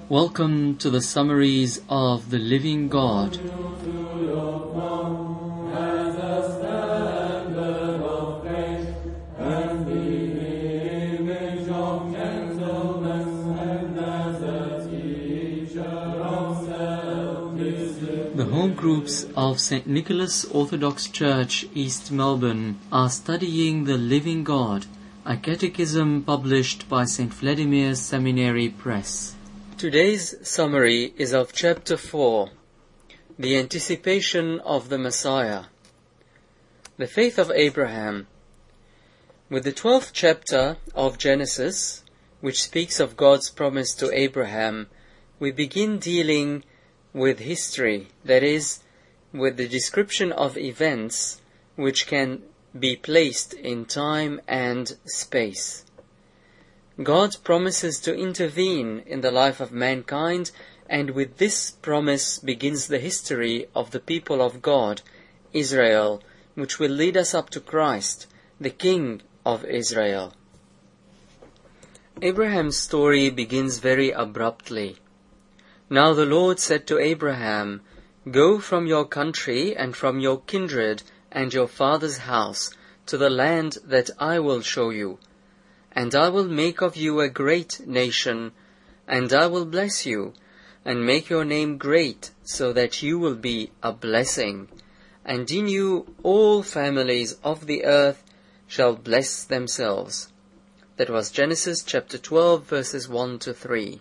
Welcome to the summaries of the Living God. The home groups of St. Nicholas Orthodox Church, East Melbourne, are studying the Living God, a catechism published by St. Vladimir's Seminary Press. Today's summary is of Chapter 4, the Anticipation of the Messiah. The Faith of Abraham. With the 12th chapter of Genesis, which speaks of God's promise to Abraham, we begin dealing with history, that is, with the description of events which can be placed in time and space. God promises to intervene in the life of mankind, and with this promise begins the history of the people of God, Israel, which will lead us up to Christ, the King of Israel. Abraham's story begins very abruptly. Now the Lord said to Abraham, "Go from your country and from your kindred and your father's house to the land that I will show you. And I will make of you a great nation, and I will bless you, and make your name great, so that you will be a blessing. And in you all families of the earth shall bless themselves." That was Genesis chapter 12, verses 1 to 3.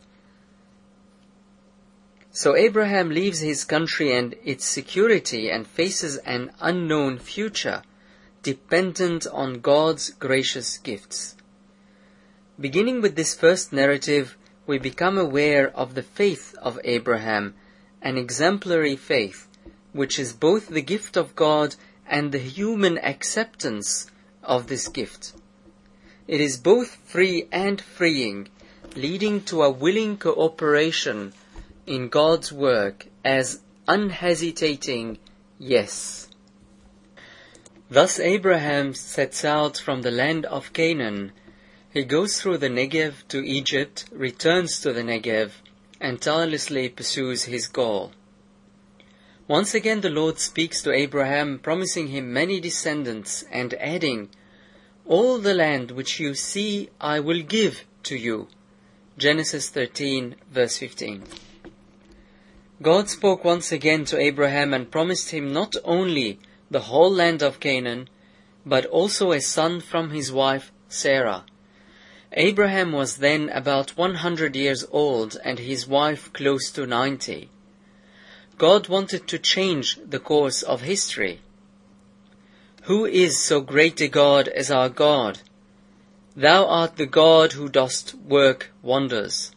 So Abraham leaves his country and its security and faces an unknown future, dependent on God's gracious gifts. Beginning with this first narrative, we become aware of the faith of Abraham, an exemplary faith, which is both the gift of God and the human acceptance of this gift. It is both free and freeing, leading to a willing cooperation in God's work as unhesitating yes. Thus Abraham sets out from the land of Canaan. He goes through the Negev to Egypt, returns to the Negev, and tirelessly pursues his goal. Once again the Lord speaks to Abraham, promising him many descendants, and adding, "All the land which you see I will give to you." Genesis 13, verse 15. God spoke once again to Abraham and promised him not only the whole land of Canaan, but also a son from his wife Sarah. Abraham was then about 100 years old and his wife close to 90. God wanted to change the course of history. Who is so great a God as our God? Thou art the God who dost work wonders.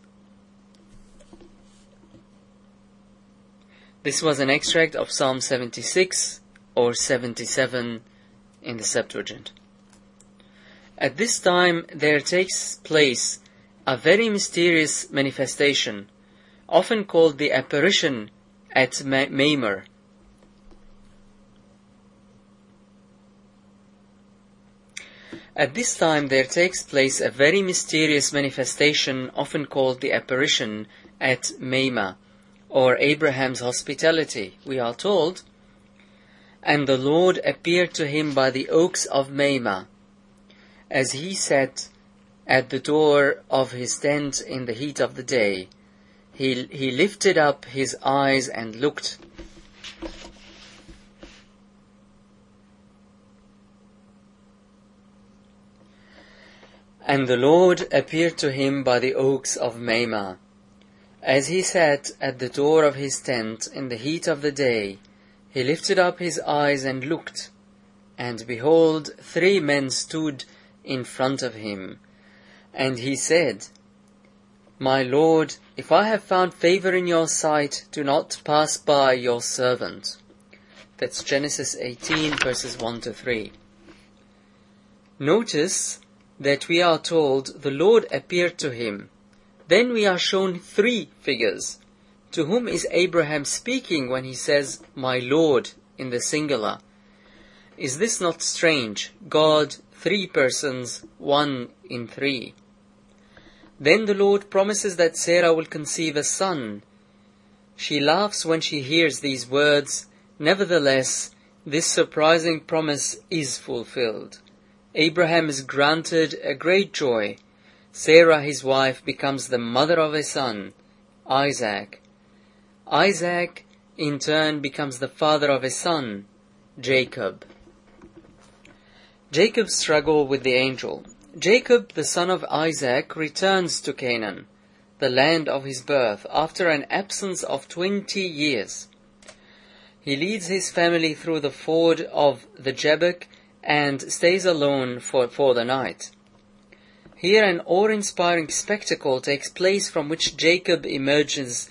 This was an extract of Psalm 76 or 77 in the Septuagint. At this time there takes place a very mysterious manifestation, often called the apparition at Mamre. At this time there takes place a very mysterious manifestation, often called the apparition at Mamre, or Abraham's hospitality. We are told, "And the Lord appeared to him by the oaks of Mamre, as he sat at the door of his tent in the heat of the day. He lifted up his eyes and looked. And the Lord appeared to him by the oaks of Mamre, as he sat at the door of his tent in the heat of the day. He lifted up his eyes and looked, and behold, 3 men stood in front of him. And he said, 'My Lord, if I have found favor in your sight, do not pass by your servant.'" That's Genesis 18, verses 1 to 3. Notice that we are told the Lord appeared to him. Then we are shown 3 figures. To whom is Abraham speaking when he says, "My Lord," in the singular? Is this not strange? God, 3 persons, 1 in 3. Then the Lord promises that Sarah will conceive a son. She laughs when she hears these words. Nevertheless, this surprising promise is fulfilled. Abraham is granted a great joy. Sarah, his wife, becomes the mother of a son, Isaac. Isaac, in turn, becomes the father of a son, Jacob. Jacob's struggle with the angel. Jacob, the son of Isaac, returns to Canaan, the land of his birth, after an absence of 20 years. He leads his family through the ford of the Jabbok and stays alone for the night. Here an awe-inspiring spectacle takes place from which Jacob emerges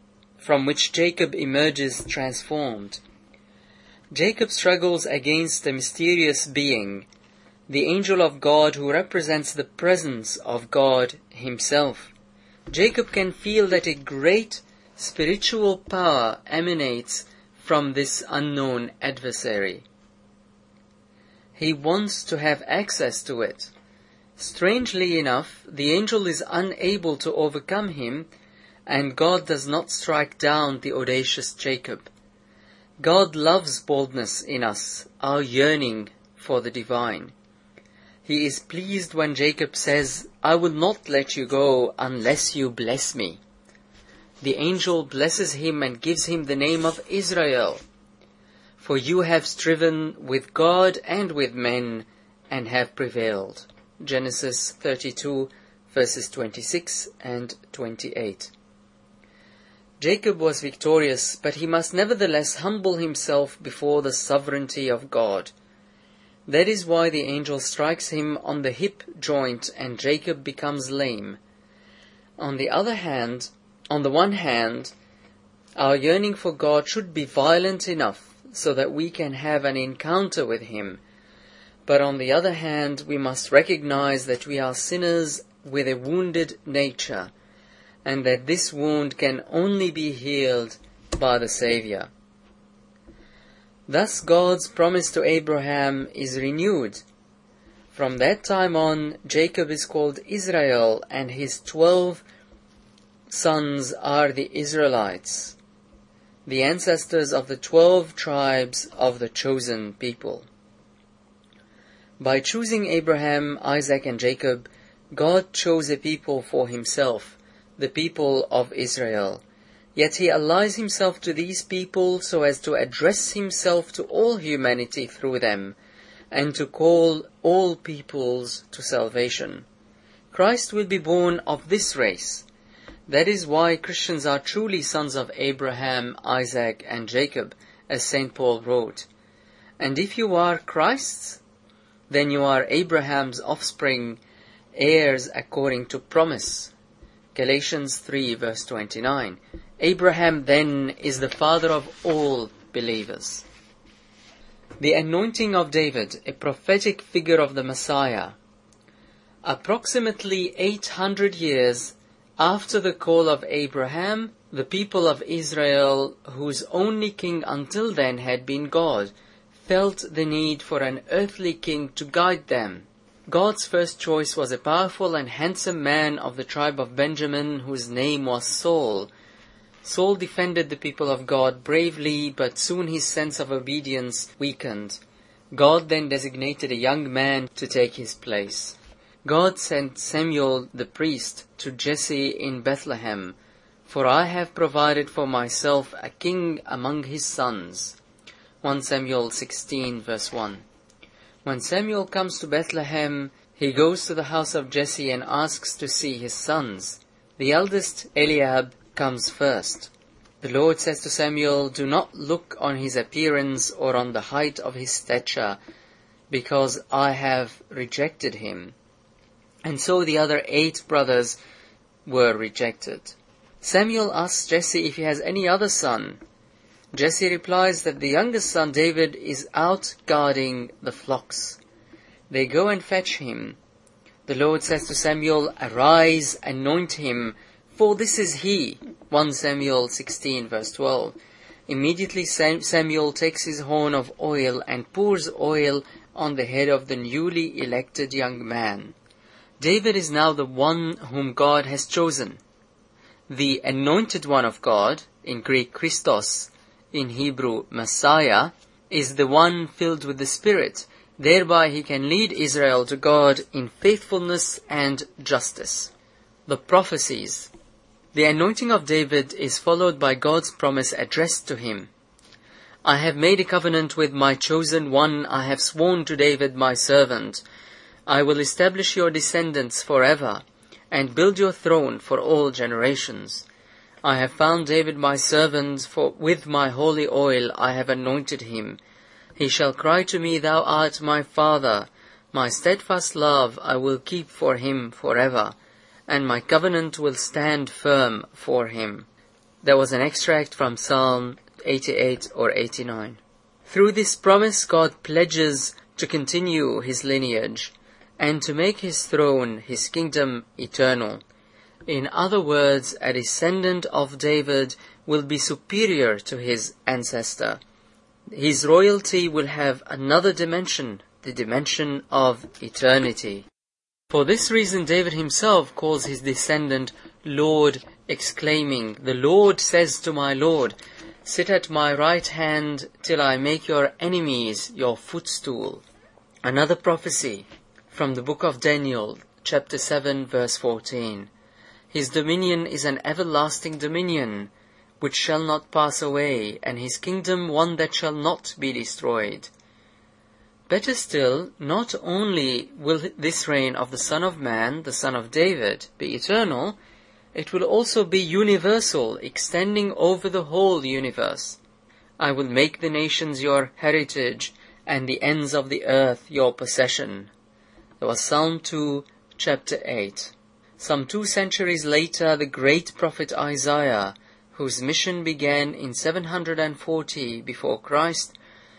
transformed. Jacob struggles against a mysterious being, the angel of God, who represents the presence of God himself. Jacob can feel that a great spiritual power emanates from this unknown adversary. He wants to have access to it. Strangely enough, the angel is unable to overcome him, and God does not strike down the audacious Jacob. God loves boldness in us, our yearning for the divine. He is pleased when Jacob says, "I will not let you go unless you bless me." The angel blesses him and gives him the name of Israel. For you have striven with God and with men and have prevailed. Genesis 32 verses 26 and 28. Jacob was victorious, but he must nevertheless humble himself before the sovereignty of God. That is why the angel strikes him on the hip joint and Jacob becomes lame. On the one hand, our yearning for God should be violent enough so that we can have an encounter with him. But on the other hand, we must recognize that we are sinners with a wounded nature, and that this wound can only be healed by the Savior. Thus God's promise to Abraham is renewed. From that time on, Jacob is called Israel, and his 12 sons are the Israelites, the ancestors of the 12 tribes of the chosen people. By choosing Abraham, Isaac, and Jacob, God chose a people for himself, the people of Israel. Yet he allies himself to these people so as to address himself to all humanity through them, and to call all peoples to salvation. Christ will be born of this race. That is why Christians are truly sons of Abraham, Isaac, and Jacob, as St. Paul wrote. And if you are Christ's, then you are Abraham's offspring, heirs according to promise. Galatians 3 verse 29. Abraham then is the father of all believers. The anointing of David, a prophetic figure of the Messiah. Approximately 800 years after the call of Abraham, the people of Israel, whose only king until then had been God, felt the need for an earthly king to guide them. God's first choice was a powerful and handsome man of the tribe of Benjamin, whose name was Saul. Saul defended the people of God bravely, but soon his sense of obedience weakened. God then designated a young man to take his place. God sent Samuel the priest to Jesse in Bethlehem, "For I have provided for myself a king among his sons." 1 Samuel 16 verse 1. When Samuel comes to Bethlehem, he goes to the house of Jesse and asks to see his sons. The eldest, Eliab, comes first. The Lord says to Samuel, "Do not look on his appearance or on the height of his stature, because I have rejected him." And so the other 8 brothers were rejected. Samuel asks Jesse if he has any other son. Jesse replies that the youngest son, David, is out guarding the flocks. They go and fetch him. The Lord says to Samuel, "Arise, anoint him, for this is he." 1 Samuel 16 verse 12. Immediately Samuel takes his horn of oil and pours oil on the head of the newly elected young man. David is now the one whom God has chosen. The anointed one of God, in Greek Christos, in Hebrew Messiah, is the one filled with the Spirit. Thereby he can lead Israel to God in faithfulness and justice. The prophecies. The anointing of David is followed by God's promise addressed to him. I have made a covenant with my chosen one. I have sworn to David my servant. I will establish your descendants forever, and build your throne for all generations. I have found David my servant, for with my holy oil I have anointed him. He shall cry to me, Thou art my Father. My steadfast love I will keep for him forever, and my covenant will stand firm for him. There was an extract from Psalm 88 or 89. Through this promise, God pledges to continue his lineage and to make his throne, his kingdom, eternal. In other words, a descendant of David will be superior to his ancestor. His royalty will have another dimension, the dimension of eternity. For this reason, David himself calls his descendant Lord, exclaiming, The Lord says to my Lord, Sit at my right hand till I make your enemies your footstool. Another prophecy from the book of Daniel, chapter 7, verse 14. His dominion is an everlasting dominion, which shall not pass away, and his kingdom one that shall not be destroyed. Better still, not only will this reign of the Son of Man, the Son of David, be eternal, it will also be universal, extending over the whole universe. I will make the nations your heritage, and the ends of the earth your possession. That was Psalm 2, chapter 8. Some 2 centuries later, the great prophet Isaiah, whose mission began in 740 before Christ,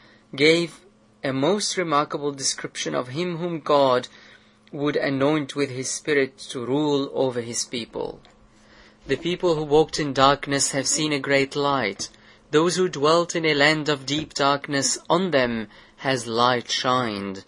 gave a most remarkable description of him whom God would anoint with his Spirit to rule over his people. The people who walked in darkness have seen a great light. Those who dwelt in a land of deep darkness, on them has light shined.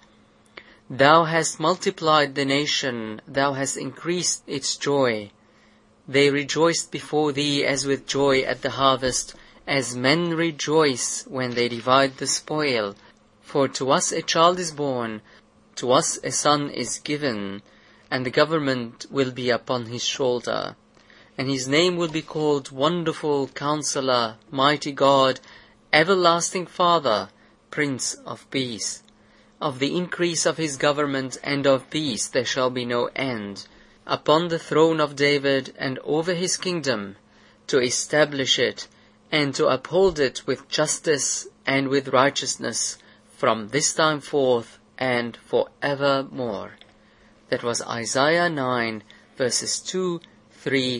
Thou hast multiplied the nation, thou hast increased its joy. They rejoiced before thee as with joy at the harvest, as men rejoice when they divide the spoil. For to us a child is born, to us a son is given, and the government will be upon his shoulder. And his name will be called Wonderful Counselor, Mighty God, Everlasting Father, Prince of Peace. Of the increase of his government and of peace there shall be no end, upon the throne of David and over his kingdom, to establish it and to uphold it with justice and with righteousness from this time forth and forevermore. That was Isaiah 9, verses 2, 3,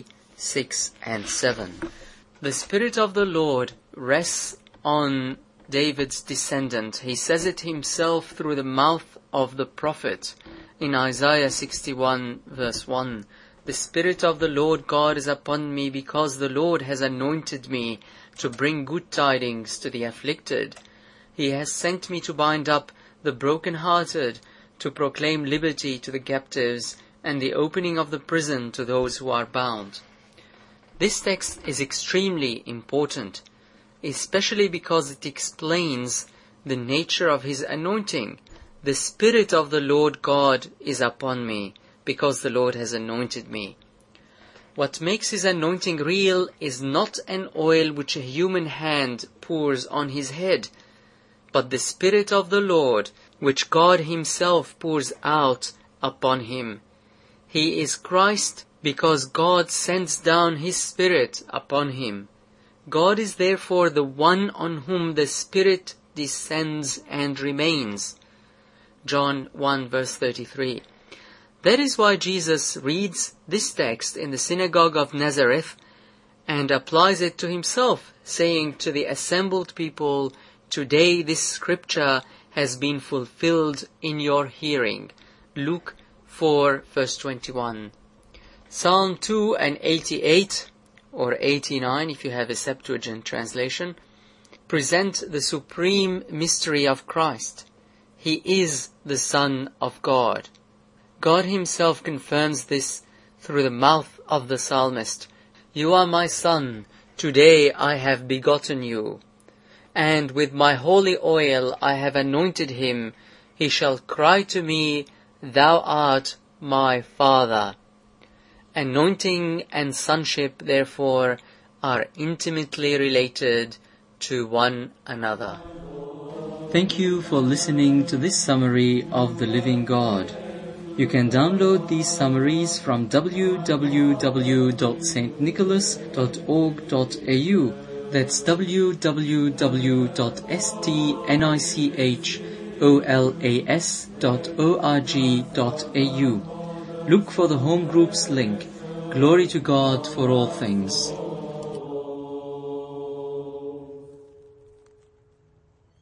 6 and 7. The Spirit of the Lord rests on David's descendant. He says it himself through the mouth of the prophet in Isaiah 61 verse 1. The Spirit of the Lord God is upon me, because the Lord has anointed me to bring good tidings to the afflicted. He has sent me to bind up the broken-hearted, to proclaim liberty to the captives, and the opening of the prison to those who are bound. This text is extremely important, especially because it explains the nature of his anointing. The Spirit of the Lord God is upon me, because the Lord has anointed me. What makes his anointing real is not an oil which a human hand pours on his head, but the Spirit of the Lord, which God himself pours out upon him. He is Christ, because God sends down his Spirit upon him. God is therefore the one on whom the Spirit descends and remains. John 1 verse 33. That is why Jesus reads this text in the synagogue of Nazareth and applies it to himself, saying to the assembled people, Today this scripture has been fulfilled in your hearing. Luke 4 verse 21. Psalm 2 and 88, or 89 if you have a Septuagint translation, present the supreme mystery of Christ. He is the Son of God. God himself confirms this through the mouth of the psalmist. You are my son, today I have begotten you. And with my holy oil I have anointed him. He shall cry to me, Thou art my Father. Anointing and sonship, therefore, are intimately related to one another. Thank you for listening to this summary of the Living God. You can download these summaries from www.stnicholas.org.au. That's www.stnicholas.org.au. Look for the Home Groups link. Glory to God for all things.